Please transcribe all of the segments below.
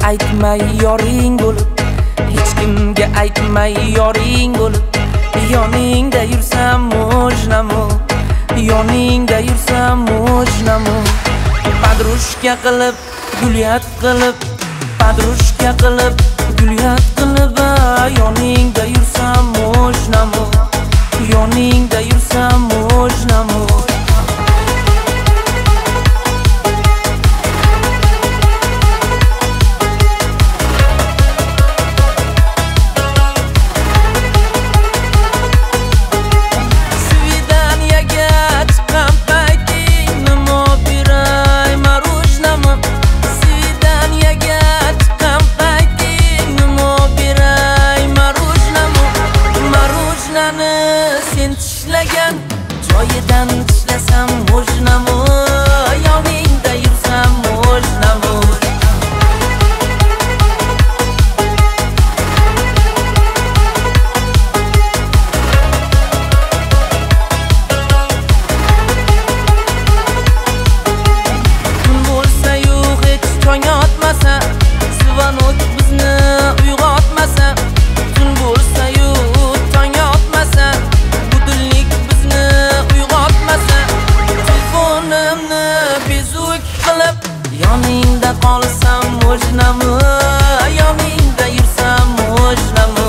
aytmay yoring bo'lib, hech kimga aytmay yoring bo'lib, yoningda yursam mojnamu, yoningda yursam mojnamu. Padrushka qilib, gulyat qilib, padrushka qilib, gulyat qilib, yoningda yursam mojnamu, yoningda yursam mojnamu. Sen tishlagan joyidan tishlasam mojnamu, yoningda yursam mojnamu. Kun bo'lsa-yu hech tong otmasa, Sivanok bizni uyg'otmasa. Kun bo'lsa-yu tong otmasa, budillik bizni uyg'otmasa. Telefonimni bezuk qilib, yoningda qolsam mojnamu, yoningda yursam mojnamu.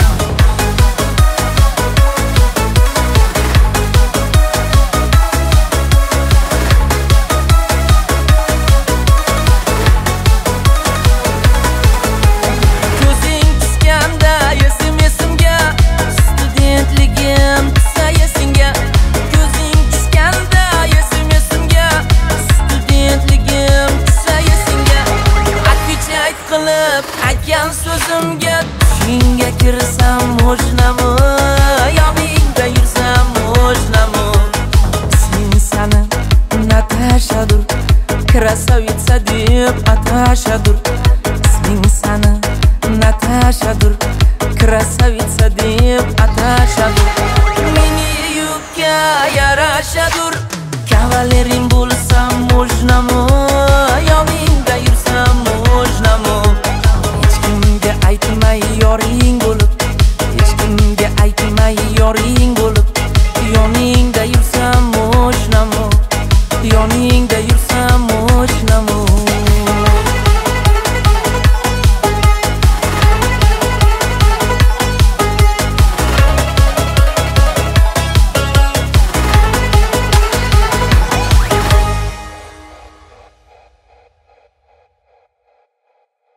Aytgan so'zimga tushingga kirsam mojnamu, yoningda yursam mojnamu. Seni Natashadur, krasavitsa deb atashadur. Seni Natashadur, krasavitsa deb atashadur. Meni yukka yarashadur, kavalerim bo'lsam mojnamu,